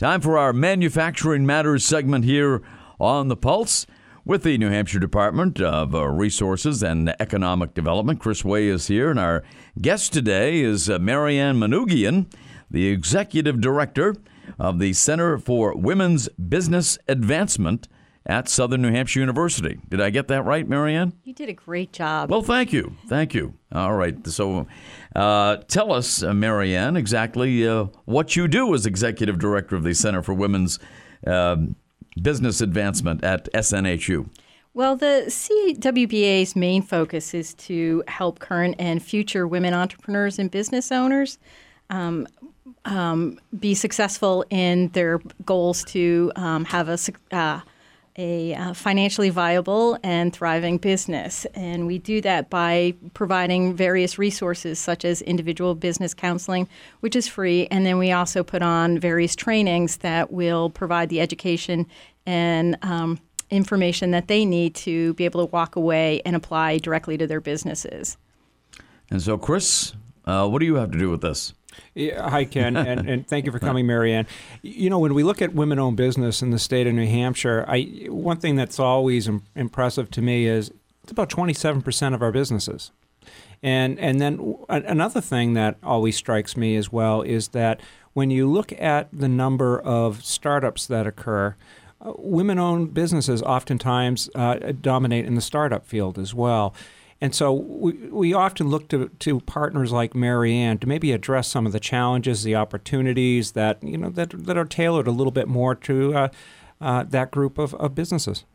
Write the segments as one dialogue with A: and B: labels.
A: Time for our Manufacturing Matters segment here on The Pulse with the New Hampshire Department of Resources and Economic Development. Chris Way is here, and our guest today is Marianne Manoogian, the Executive Director of the Center for Women's Business Advancement at Southern New Hampshire University. Did I get that right, Marianne?
B: You did a great job.
A: Well, thank you. Thank you. All right. So tell us, Marianne, exactly what you do as Executive Director of the Center for Women's Business Advancement at SNHU.
B: Well, the CWBA's main focus is to help current and future women entrepreneurs and business owners be successful in their goals to have a financially viable and thriving business. And we do that by providing various resources such as individual business counseling, which is free. And then we also put on various trainings that will provide the education and information that they need to be able to walk away and apply directly to their businesses.
A: And so, Chris, what do you have to do with this?
C: Yeah, hi, Ken, and thank you for coming, Marianne. You know, when we look at women-owned business in the state of New Hampshire, one thing that's always impressive to me is it's about 27% of our businesses. And then another thing that always strikes me as well is that when you look at the number of startups that occur, women-owned businesses oftentimes dominate in the startup field as well. And so we often look to partners like Marianne to maybe address some of the challenges, the opportunities that are tailored a little bit more to that group of businesses.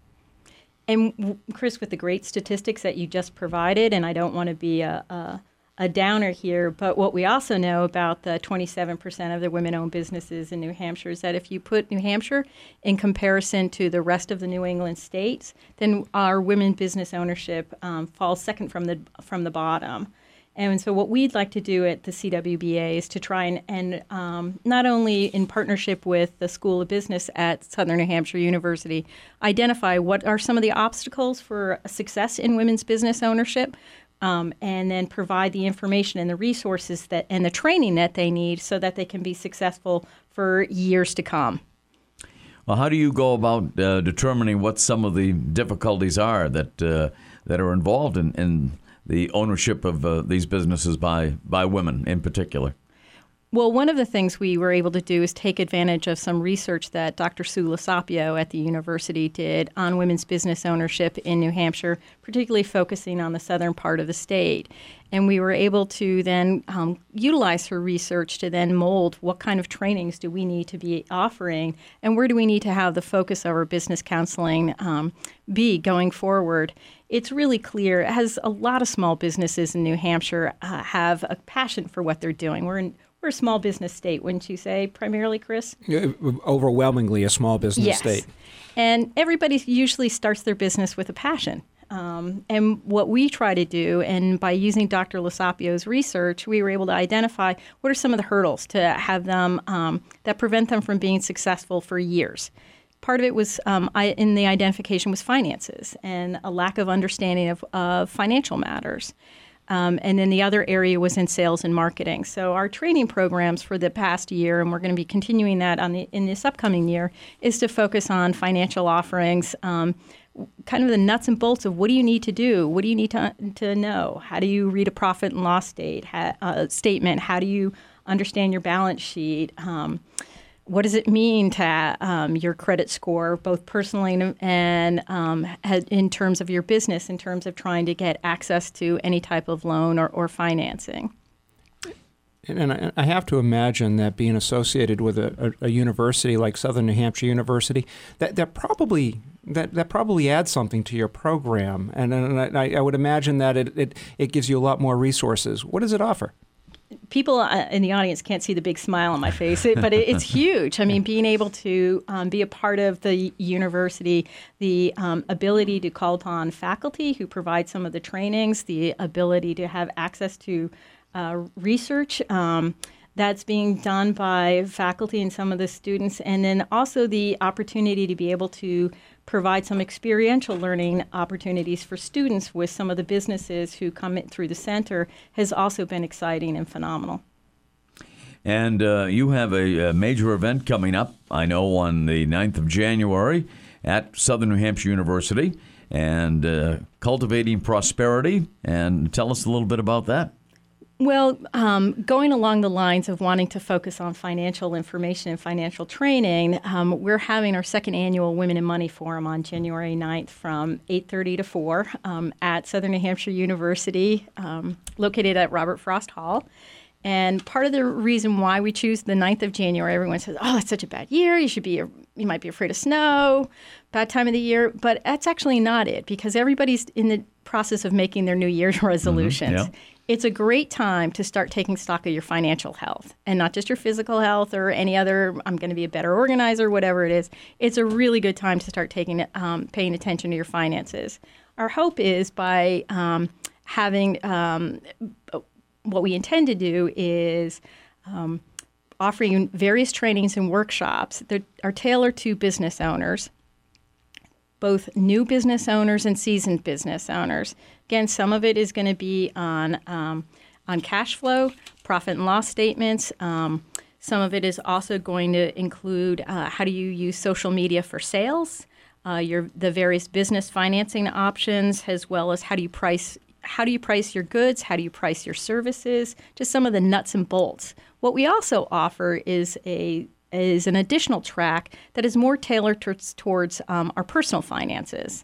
B: And Chris, with the great statistics that you just provided, and I don't want to be a downer here, but what we also know about the 27% of the women-owned businesses in New Hampshire is that if you put New Hampshire in comparison to the rest of the New England states, then our women business ownership falls second from the bottom. And so what we'd like to do at the CWBA is to try and not only in partnership with the School of Business at Southern New Hampshire University, identify what are some of the obstacles for success in women's business ownership, and then provide the information and the resources and the training that they need so that they can be successful for years to come.
A: Well, how do you go about determining what some of the difficulties are that are involved in the ownership of these businesses by women in particular?
B: Well, one of the things we were able to do is take advantage of some research that Dr. Sue Lasapio at the university did on women's business ownership in New Hampshire, particularly focusing on the southern part of the state. And we were able to then utilize her research to then mold what kind of trainings do we need to be offering and where do we need to have the focus of our business counseling be going forward. It's really clear, as a lot of small businesses in New Hampshire have a passion for what they're doing. We're a small business state, wouldn't you say, primarily, Chris?
C: Overwhelmingly a small business state.
B: And everybody usually starts their business with a passion. And what we try to do, and by using Dr. Lasapio's research, we were able to identify what are some of the hurdles to have them that prevent them from being successful for years. Part of it was, in the identification, was finances and a lack of understanding of financial matters. And then the other area was in sales and marketing. So our training programs for the past year, and we're going to be continuing that in this upcoming year, is to focus on financial offerings, kind of the nuts and bolts of what do you need to do? What do you need to know? How do you read a profit and loss statement? How do you understand your balance sheet? What does it mean to your credit score, both personally and in terms of your business, in terms of trying to get access to any type of loan or financing?
C: And I have to imagine that being associated with a university like Southern New Hampshire University, that probably adds something to your program. And I would imagine that it gives you a lot more resources. What does it offer?
B: People in the audience can't see the big smile on my face, but it's huge. I mean, being able to be a part of the university, the ability to call upon faculty who provide some of the trainings, the ability to have access to research that's being done by faculty and some of the students, and then also the opportunity to be able to provide some experiential learning opportunities for students with some of the businesses who come in through the center has also been exciting and phenomenal.
A: And you have a major event coming up, I know, on the 9th of January at Southern New Hampshire University, and Cultivating Prosperity. And tell us a little bit about that.
B: Well, going along the lines of wanting to focus on financial information and financial training, we're having our second annual Women in Money Forum on January 9th from 8:30 to 4 at Southern New Hampshire University, located at Robert Frost Hall. And part of the reason why we choose the 9th of January, everyone says, oh, it's such a bad year. You might be afraid of snow, bad time of the year. But that's actually not it, because everybody's in the process of making their New Year's resolutions.
A: Mm-hmm. Yeah.
B: It's a great time to start taking stock of your financial health, and not just your physical health or any other, I'm going to be a better organizer, whatever it is. It's a really good time to start paying attention to your finances. Our hope is by having what we intend to do is offering various trainings and workshops that are tailored to business owners, both new business owners and seasoned business owners. Again, some of it is going to be on cash flow, profit and loss statements. Some of it is also going to include how do you use social media for sales, the various business financing options, as well as how do you price your goods, how do you price your services, just some of the nuts and bolts. What we also offer is an additional track that is more tailored towards our personal finances.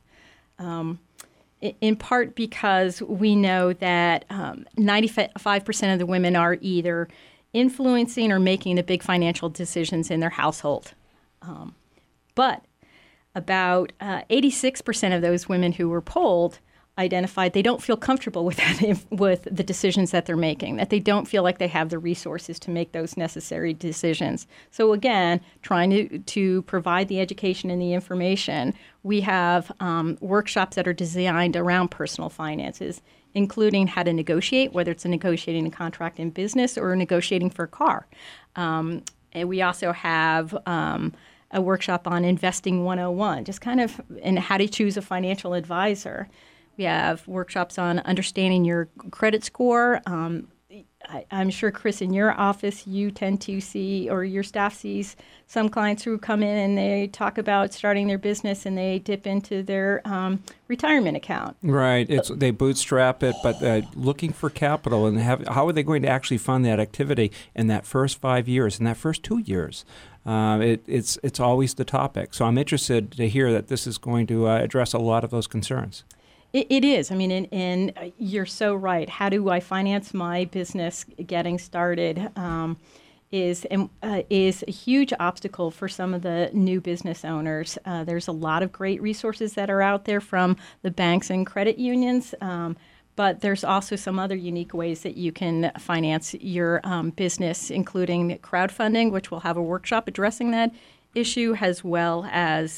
B: In part because we know that 95% of the women are either influencing or making the big financial decisions in their household. But about 86% of those women who were polled identified they don't feel comfortable with the decisions that they're making, that they don't feel like they have the resources to make those necessary decisions. So again, trying to provide the education and the information, we have workshops that are designed around personal finances, including how to negotiate, whether it's negotiating a contract in business or negotiating for a car. And we also have a workshop on Investing 101, just kind of and how to choose a financial advisor. We have workshops on understanding your credit score. I'm sure, Chris, in your office, you tend to see, or your staff sees, some clients who come in and they talk about starting their business and they dip into their retirement account.
C: Right. They bootstrap it, but looking for capital, and how are they going to actually fund that activity in that first 5 years, in that first 2 years? It's always the topic. So I'm interested to hear that this is going to address a lot of those concerns.
B: It is. I mean, and you're so right. How do I finance my business getting started is a huge obstacle for some of the new business owners. There's a lot of great resources that are out there from the banks and credit unions, but there's also some other unique ways that you can finance your business, including crowdfunding, which we'll have a workshop addressing that issue, as well as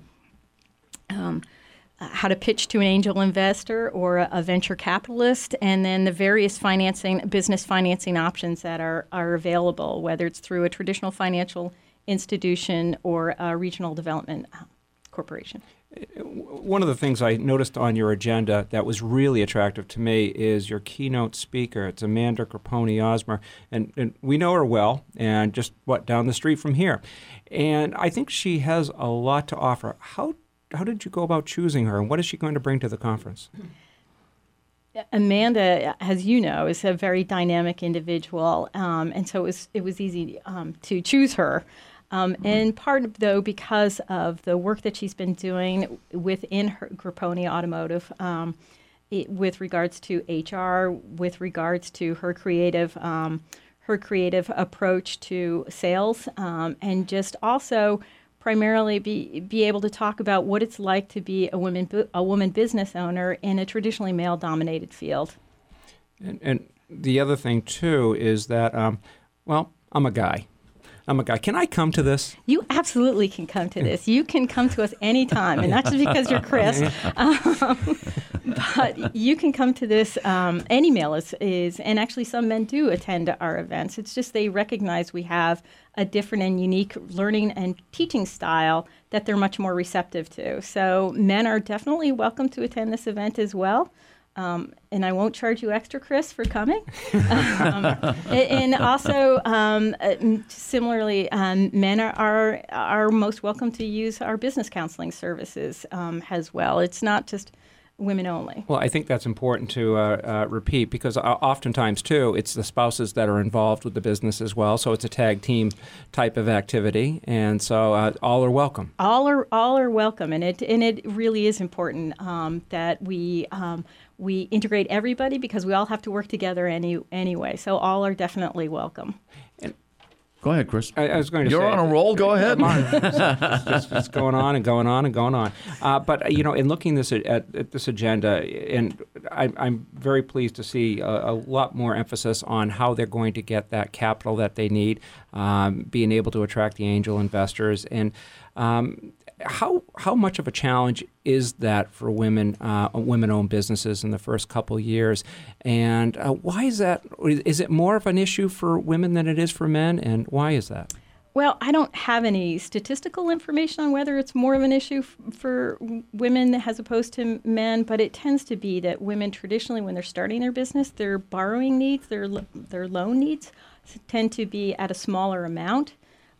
B: how to pitch to an angel investor or a venture capitalist, and then the various business financing options that are available, whether it's through a traditional financial institution or a regional development corporation.
C: One of the things I noticed on your agenda that was really attractive to me is your keynote speaker. It's Amanda Grapponi-Osmer, and we know her well, and just down the street from here. And I think she has a lot to offer. How did you go about choosing her, and what is she going to bring to the conference?
B: Amanda, as you know, is a very dynamic individual, and so it was easy to choose her. In part, though, because of the work that she's been doing within her Grapponi Automotive, with regards to HR, with regards to her creative approach to sales, and just also primarily be able to talk about what it's like to be a woman business owner in a traditionally male-dominated field.
C: And the other thing, too, is that, I'm a guy. Can I come to this?
B: You absolutely can come to this. You can come to us anytime, and not just because you're Chris, but you can come to this. Any male is, and actually some men do attend our events. It's just they recognize we have a different and unique learning and teaching style that they're much more receptive to. So men are definitely welcome to attend this event as well. And I won't charge you extra, Chris, for coming. And also, similarly, men are most welcome to use our business counseling services as well. It's not just women only.
C: Well, I think that's important to repeat because oftentimes, too, it's the spouses that are involved with the business as well. So it's a tag team type of activity. And so all are welcome.
B: All are welcome. And it really is important that we integrate everybody because we all have to work together anyway. So all are definitely welcome.
A: Go ahead, Chris.
C: I was going to say...
A: You're on a roll. Go ahead.
C: It's going on and going on and going on. But, in looking at this agenda, and I'm very pleased to see a lot more emphasis on how they're going to get that capital that they need, being able to attract the angel investors. And how much of a challenge is that for women-owned businesses in the first couple of years? And why is that? Is it more of an issue for women than it is for men? And why is that?
B: Well, I don't have any statistical information on whether it's more of an issue for women as opposed to men, but it tends to be that women traditionally, when they're starting their business, their borrowing needs, their loan needs tend to be at a smaller amount.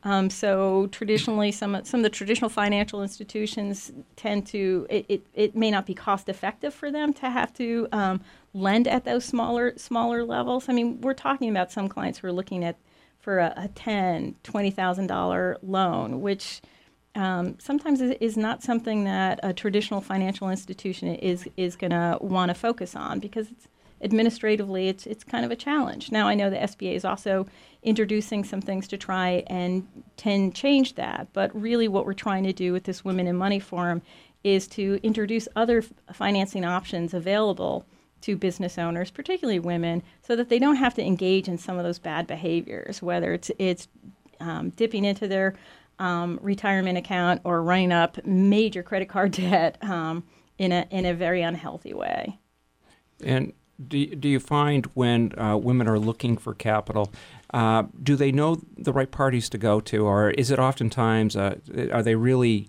B: So traditionally, some of the traditional financial institutions tend to, it may not be cost effective for them to have to lend at those smaller levels. I mean, we're talking about some clients who are looking at for a $10,000, $20,000 loan, which sometimes is not something that a traditional financial institution is going to want to focus on because administratively it's kind of a challenge. Now I know the SBA is also introducing some things to try and change that, but really what we're trying to do with this Women in Money Forum is to introduce other financing options available to business owners, particularly women, so that they don't have to engage in some of those bad behaviors, whether it's dipping into their retirement account or running up major credit card debt in a very unhealthy way.
C: And do you find when women are looking for capital, do they know the right parties to go to, or is it oftentimes, are they really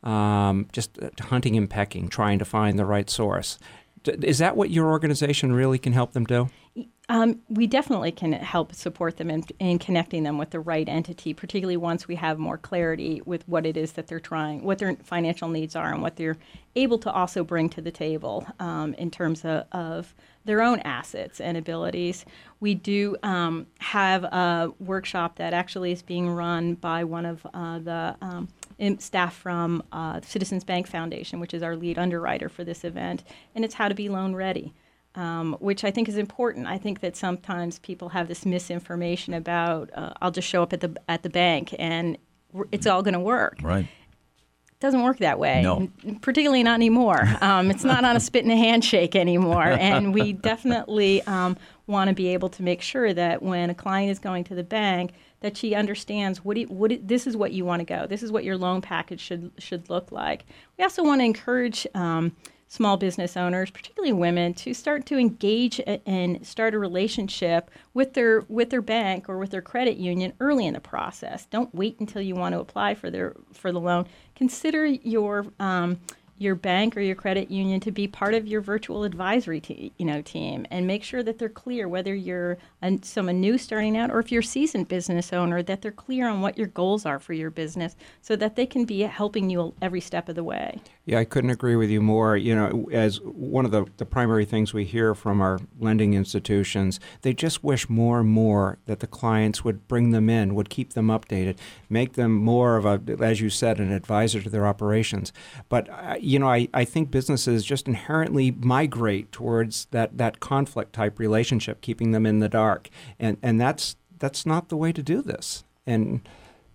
C: just hunting and pecking, trying to find the right source? Is that what your organization really can help them do?
B: We definitely can help support them in connecting them with the right entity, particularly once we have more clarity with what it is that they're trying, what their financial needs are, and what they're able to also bring to the table in terms of their own assets and abilities. We do have a workshop that actually is being run by one of the staff from Citizens Bank Foundation, which is our lead underwriter for this event, and it's how to be loan ready. Which I think is important. I think that sometimes people have this misinformation about I'll just show up at the bank and it's all going to work.
A: Right.
B: It doesn't work that way.
A: No.
B: Particularly not anymore. It's not on a spit and a handshake anymore. And we definitely want to be able to make sure that when a client is going to the bank, that she understands this is what you want to go. This is what your loan package should look like. We also want to encourage small business owners, particularly women, to start to engage and start a relationship with their bank or with their credit union early in the process. Don't wait until you want to apply for the loan. Consider your bank or your credit union to be part of your virtual advisory team, and make sure that they're clear whether you're someone new starting out or if you're a seasoned business owner, that they're clear on what your goals are for your business so that they can be helping you every step of the way.
C: Yeah, I couldn't agree with you more. As one of the primary things we hear from our lending institutions, they just wish more and more that the clients would bring them in, would keep them updated, make them more of as you said, an advisor to their operations. But I think businesses just inherently migrate towards that conflict type relationship, keeping them in the dark, and that's not the way to do this. And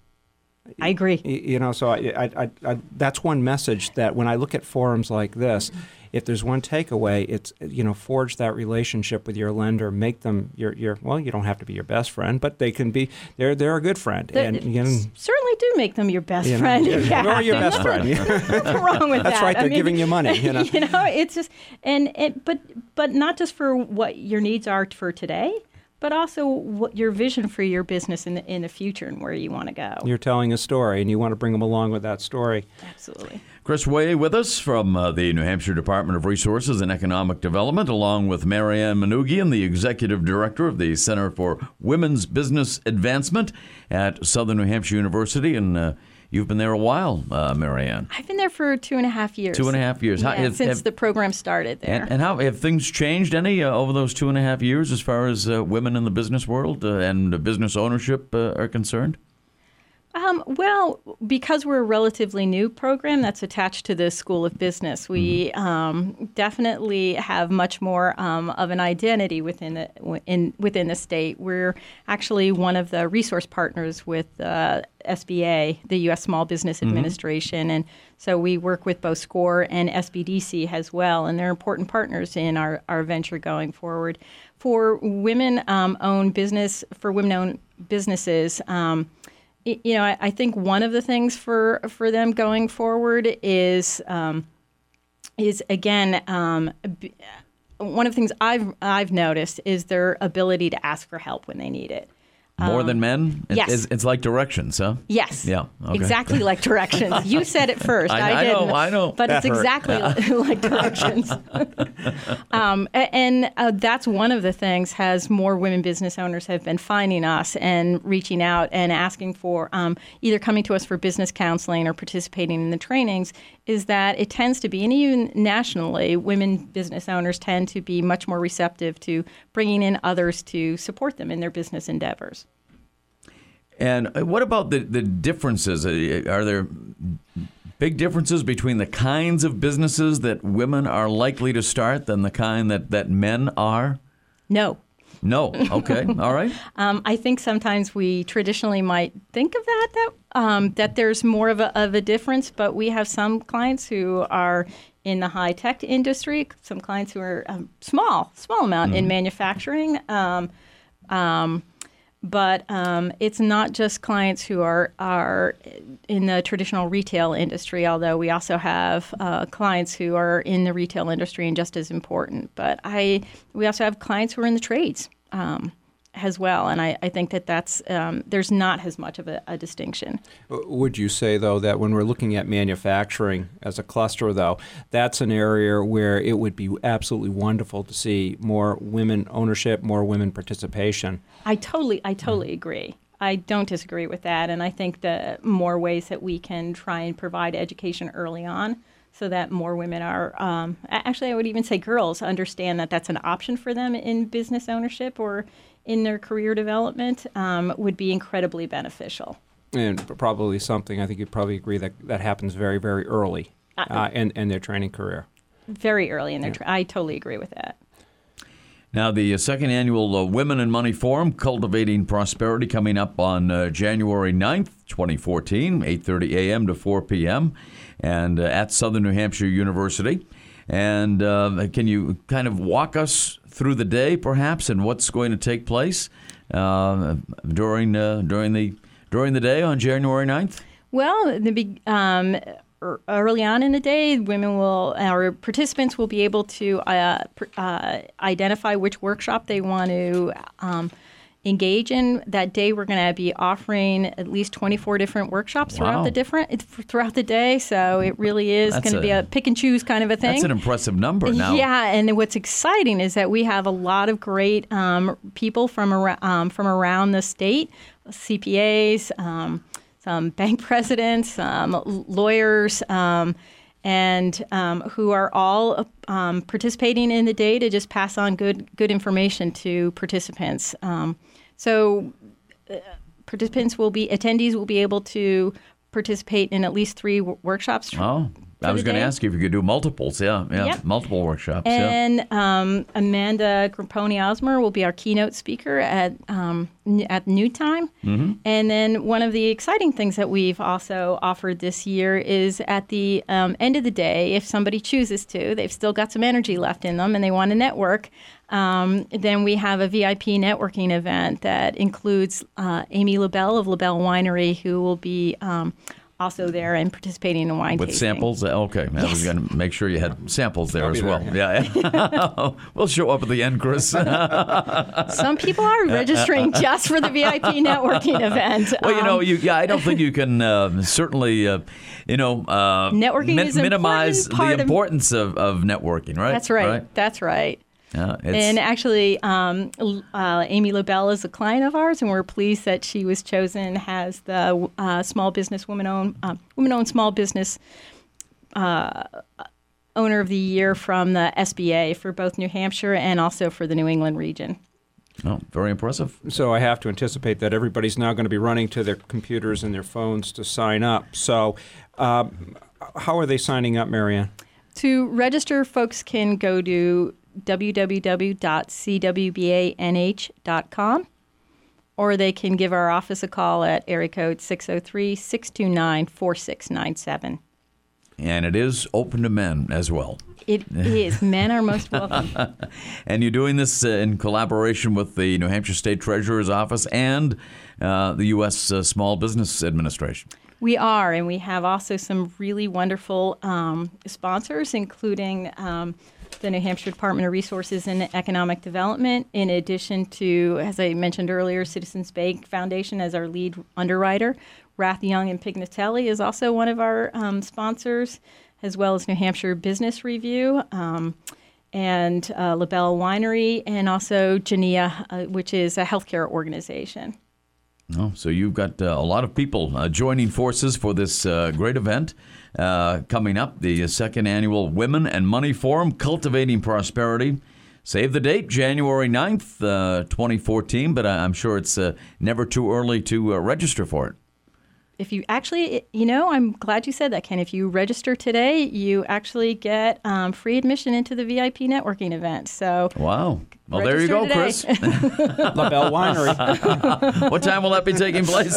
B: I agree.
C: So I that's one message that when I look at forums like this, if there's one takeaway, it's forge that relationship with your lender, make them your well, you don't have to be your best friend, but they can be they're a good friend,
B: certainly do make them your best friend.
C: Yeah, or your best friend.
B: Nothing wrong with that.
C: That's right. They're giving you money.
B: It's just but not just for what your needs are for today, but also what your vision for your business in the future and where you want to go.
C: You're telling a story, and you want to bring them along with that story.
B: Absolutely.
A: Chris Way with us from the New Hampshire Department of Resources and Economic Development, along with Marianne Manoogian, the Executive Director of the Center for Women's Business Advancement at Southern New Hampshire University. And you've been there a while, Marianne.
B: I've been there for 2.5 years.
A: 2.5 years.
B: Yeah, since the program started there.
A: And how have things changed any over those 2.5 years as far as women in the business world and business ownership are concerned?
B: Well, because we're a relatively new program that's attached to the School of Business, we definitely have much more of an identity within the state. We're actually one of the resource partners with SBA, the U.S. Small Business Administration, and so we work with both SCORE and SBDC as well, and they're important partners in our venture going forward. For women-owned businesses. I think one of the things for them going forward is again one of the things I've noticed is their ability to ask for help when they need it.
A: More than men?
B: Yes.
A: It's like directions, huh?
B: Yes.
A: Yeah. Okay.
B: Exactly like directions. You said it first.
A: I
B: didn't.
A: I know.
B: But it's exactly like directions. And that's one of the things has more women business owners have been finding us and reaching out and asking for either coming to us for business counseling or participating in the trainings is that it tends to be, and even nationally, women business owners tend to be much more receptive to bringing in others to support them in their business endeavors.
A: And what about the differences? Are there big differences between the kinds of businesses that women are likely to start than the kind that men are?
B: No.
A: Okay. All right.
B: I think sometimes we traditionally might think of that there's more of a difference, but we have some clients who are in the high tech industry, some clients who are small amount in manufacturing. But it's not just clients who are in the traditional retail industry, although we also have clients who are in the retail industry and just as important. But we also have clients who are in the trades as well, and I think that's there's not as much of a distinction.
C: Would you say, though, that when we're looking at manufacturing as a cluster, though, that's an area where it would be absolutely wonderful to see more women ownership, more women participation? I totally
B: agree. I don't disagree with that, and I think the more ways that we can try and provide education early on so that more women are, actually I would even say girls, understand that that's an option for them in business ownership or in their career development would be incredibly beneficial.
C: And probably something, I think you'd probably agree that happens very, very early in their training career.
B: Very early in their I totally agree with that.
A: Now, the second annual Women and Money Forum, Cultivating Prosperity, coming up on January 9th, 2014, 8:30 a.m. to 4 p.m., and at Southern New Hampshire University. And can you kind of walk us through the day, perhaps, and what's going to take place during the day on January 9th?
B: Well, early on in the day, our participants will be able to identify which workshop they want to engage in. That day, we're going to be offering at least 24 different workshops throughout the day. So it really is going to be a pick and choose kind of a thing.
A: That's an impressive number now.
B: Yeah, and what's exciting is that we have a lot of great people from around the state, CPAs, some bank presidents, lawyers, and who are all participating in the day to just pass on good information to participants. So attendees will be able to participate in at least 3 workshops.
A: Oh, I was going to ask you if you could do multiples. Yeah. Multiple workshops.
B: And Amanda Grapponi-Osmer will be our keynote speaker at noon time. Mm-hmm. And then one of the exciting things that we've also offered this year is at the end of the day, if somebody chooses to, they've still got some energy left in them and they want to network, then we have a VIP networking event that includes Amy LaBelle of LaBelle Winery, who will be also there and participating in wine
A: With
B: tasting.
A: samples? Okay. I was going to make sure you had samples there
C: I'll
A: as
C: be
A: well.
C: there,
A: Yeah. We'll show up at the end, Chris.
B: Some people are registering just for the VIP networking event.
A: Well, I don't think you can certainly,
B: networking is an
A: minimize
B: important part
A: the importance of networking, right?
B: That's right. That's right.
A: It's,
B: And actually, Amy LaBelle is a client of ours, and we're pleased that she was chosen as the small business women-owned small business owner of the year from the SBA for both New Hampshire and also for the New England region.
A: oh, very impressive.
C: So I have to anticipate that everybody's now going to be running to their computers and their phones to sign up. So how are they signing up, Marianne?
B: To register, folks can go to www.cwbanh.com, or they can give our office a call at area code 603-629-4697.
A: And it is open to men as well.
B: It is. Men are most welcome.
A: And you're doing this in collaboration with the New Hampshire State Treasurer's Office and the U.S. Small Business Administration.
B: We are, and we have also some really wonderful sponsors, including the New Hampshire Department of Resources and Economic Development, in addition to, as I mentioned earlier, Citizens Bank Foundation as our lead underwriter. Rath Young and Pignatelli is also one of our sponsors, as well as New Hampshire Business Review and LaBelle Winery, and also Genea, which is a healthcare organization.
A: Oh, so you've got a lot of people joining forces for this great event coming up, the second annual Women and Money Forum, Cultivating Prosperity. Save the date, January 9th, 2014, but I'm sure it's never too early to register for it.
B: If you actually, I'm glad you said that, Ken. If you register today, you actually get free admission into the VIP networking event. So,
A: wow. Well, there you go,
B: today.
A: Chris.
C: LaBelle Winery.
A: What time will that be taking place?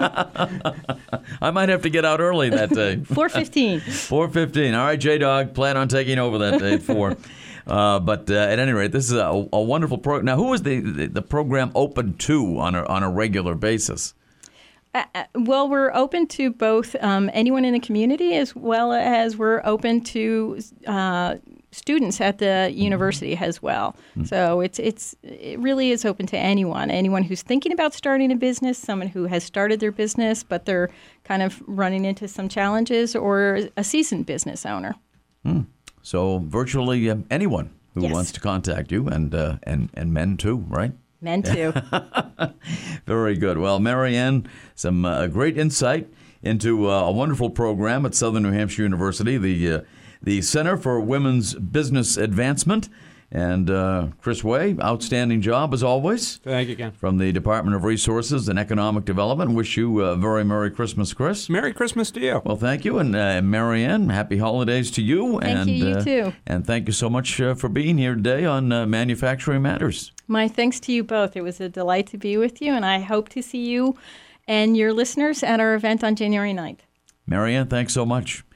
A: I might have to get out early that day.
B: 4:15.
A: 4:15. All right, J-Dog, plan on taking over that day at 4. But at any rate, this is a wonderful program. Now, who is the program open to on a regular basis?
B: Well, we're open to both anyone in the community, as well as we're open to students at the university as well. So it really is open to anyone who's thinking about starting a business, someone who has started their business but they're kind of running into some challenges, or a seasoned business owner.
A: So virtually anyone who
B: Yes.
A: wants to contact you, and men too, right?
B: Men too.
A: Very good. Well, Marianne, some great insight into a wonderful program at Southern New Hampshire University, the Center for Women's Business Advancement. And Chris Way, outstanding job as always.
C: Thank you again.
A: From the Department of Resources and Economic Development. Wish you a very Merry Christmas, Chris.
C: Merry Christmas to you.
A: Well, thank you. And Marianne, happy holidays to you.
B: Thank you, you too.
A: And thank you so much for being here today on Manufacturing Matters.
B: My thanks to you both. It was a delight to be with you, and I hope to see you and your listeners at our event on January 9th.
A: Marianne, thanks so much.